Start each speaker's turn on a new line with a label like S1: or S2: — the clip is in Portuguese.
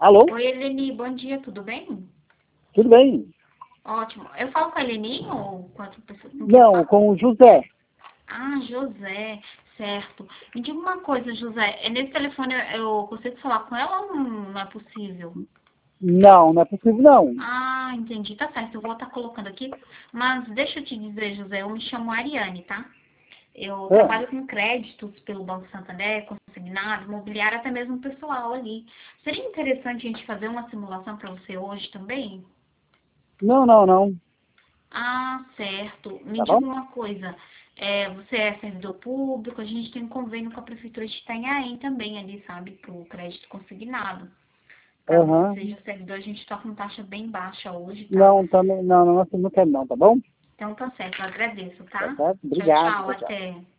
S1: Alô?
S2: Oi, Eleni, bom dia, tudo bem?
S1: Tudo bem?
S2: Ótimo. Eu falo com a Eleni ou com outra pessoa? Com quem eu
S1: Não,
S2: falo?
S1: com o José.
S2: Ah, José, certo. Me diga uma coisa, José, nesse telefone eu consigo falar com ela ou não é possível?
S1: Não, não é possível não.
S2: Ah, entendi, tá certo, eu vou estar colocando aqui. Mas deixa eu te dizer, José, eu me chamo Ariane, tá? Eu
S1: Ah,
S2: trabalho com créditos pelo Banco Santander, consignado, imobiliário, até mesmo pessoal ali. Seria interessante a gente fazer uma simulação para você hoje também?
S1: não.
S2: Ah, certo. Me
S1: Tá
S2: diga
S1: bom?
S2: uma coisa. Você é servidor público, a gente tem um convênio com a Prefeitura de Itanhaém também ali, sabe, para o crédito consignado. Caso você
S1: Aham.
S2: seja servidor, a gente toca uma taxa bem baixa hoje, tá?
S1: Não, também, não, não quero não, tá bom?
S2: Então tá certo, eu agradeço,
S1: Tá
S2: tá?
S1: certo?
S2: Tchau,
S1: Obrigado,
S2: tchau,
S1: tchau, tchau.
S2: até.